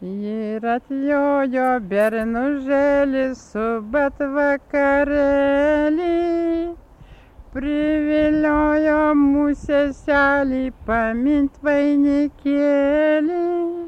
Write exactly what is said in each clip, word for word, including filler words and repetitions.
Ir atjojo bernužėlis su batvakarėlį, priviliojo mūsų seselį pamint vainikėlį,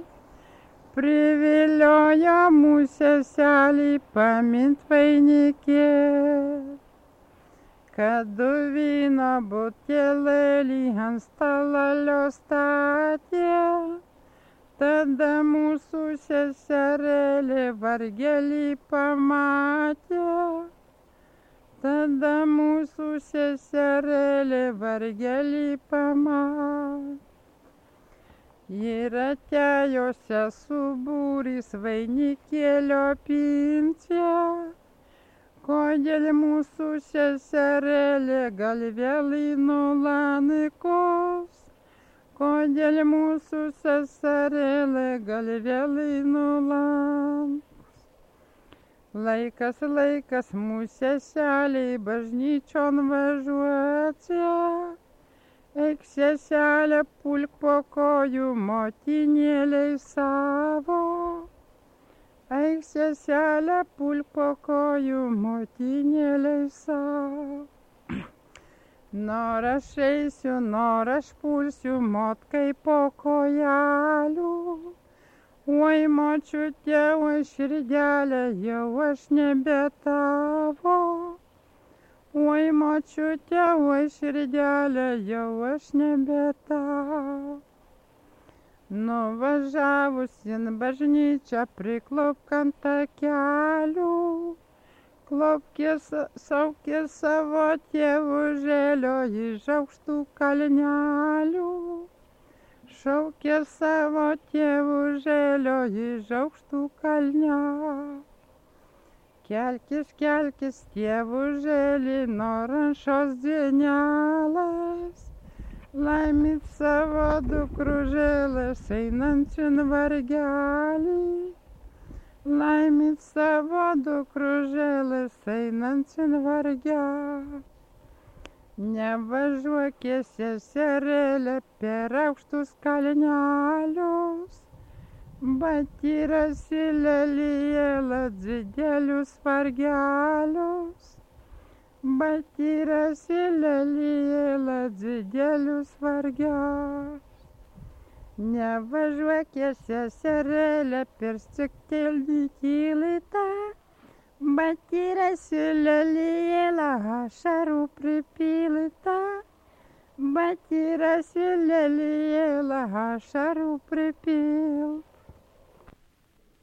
priviliojo mūsų seselį pamint vainikėlį. Kad du vyno butelėlį ant stalelio statė, tada mūsų seserėlė vargelį pamatė, tada mūsų seserėlė vargelį pamatė. Ir atėjo sesuo būrys vainikėlio pince, kodėl mūsų seserėlė galvelį nulanykos, kodėl mūsų seserėlė galvelį nulanykos. Laikas, laikas mūsų seselei bažnyčion važiuoti, eik seselė pulk po kojų motinėlei savo. Eik seselė pulk po kojų motinėlei savo. Nor aš eisiu, nor aš pulsiu motkai po kojelių. Oi močiute, oi širdelė, jau aš nebe tavo. Oi močiute, oi širdelė, jau aš nebe tavo. Nuvažiavus į bažnyčią priklopk ant takelių, klopkė saukė savo tėvužėlio iš aukštų kalnelių, šaukė savo tėvužėlio iš aukštų kalnelių. Kelkis, kelkis tėvužėlį nuo rančos dienelės, laimit savo dukružėlės einančian vargelį, laimit savo dukružėlės einančian vargelį. Nevažiuokė seserėlė per aukštus kalnelius, bet įrasi lelijėlą didelius vargelius. Batyrasi lelijėlą didelius vargelius. Nevažiuokė seserėlė per stiktelį kylytą, batyrasi lelijėlą ašarų pripiltą, batyrasi lelijėlą ašarų pripiltą.